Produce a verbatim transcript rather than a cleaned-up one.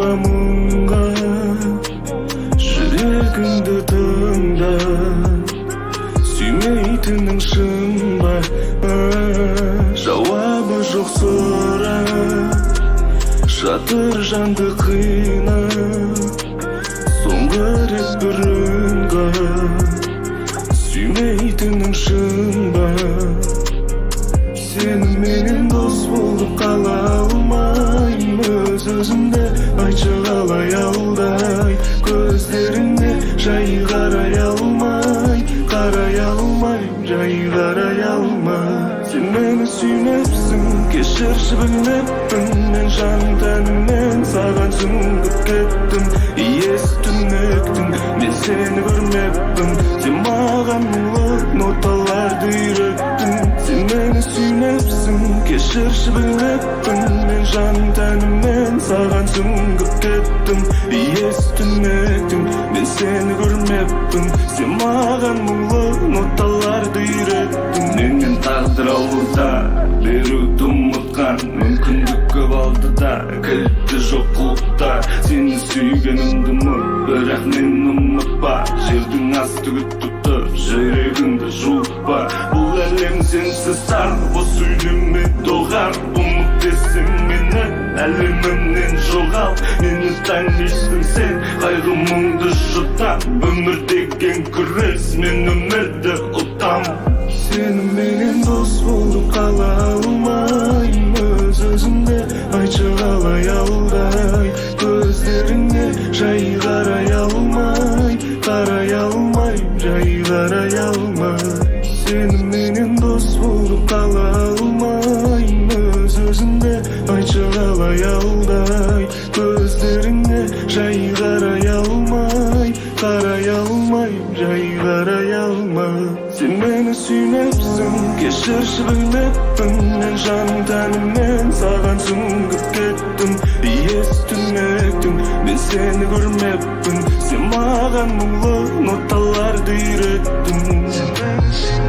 Kanma мұңға жүрегіңді тыңда, сүймейтінің шын ба? Жауабы жоқ сұрақ, жатыр жанды қина. Соңғы рет бір үнға, сүймейтінің шын ба? Сені менен дос болып қала алмайм, өз-өзімді айтшы қалай алдай. Көздеріңе жай қарай алмай, қарай алмай, жай қарай алмай. Сен мені сүймепсің, кешірші білмеппін, мен жан тәніммен саған сүңгіп кеттім. Иесі түнектің, мен сені көрмеппін, сен маған мұңлы ноталарды үйреттің. Сен мені сүймепсің, кешірші білмеппін, мен жан тәніммен саған сүңгіп кеттім. Иесі түнектің, мен сені көрмеппін, сен маған мұңлы ноталарды үйреттің. Менен тағдыр ауылда беруді ұмытқан, мүмкіндік көп алды да кілті жоқ құлықта. Сені сүйгенімді ұмыт, бірақ мен ұмытпа. Жердің асты күтіп тұр, жүрегіңді жуытпа. Бұл әлем сенсіз тар, бос сөйлеме доғар. Ұмыт десең мені әлемімнен жоғал. Мені танисың сен, қайғы мұңды жұтам. Өмір деген күрес, мен өмірді ұтам. Сені менен дос болып қала алмайм, өз-өзімді айтшы қалай алдай. Көздеріңе жай қарай алмай, қарай алмай, жай қарай алмай. Сені менен дос болып қала алмайм, өз-өзімді айтшы қалай алдай. Көздеріңе жай қарай алмай, қарай алмай, жай қарай алмай. Сен мені сүймепсің, кешірші білмеппін, мен жан тәніммен саған сүңгіп кеттім. Иесі түнектің, мен сені көрмеппін, сен маған мұңлы ноталарды үйреттің.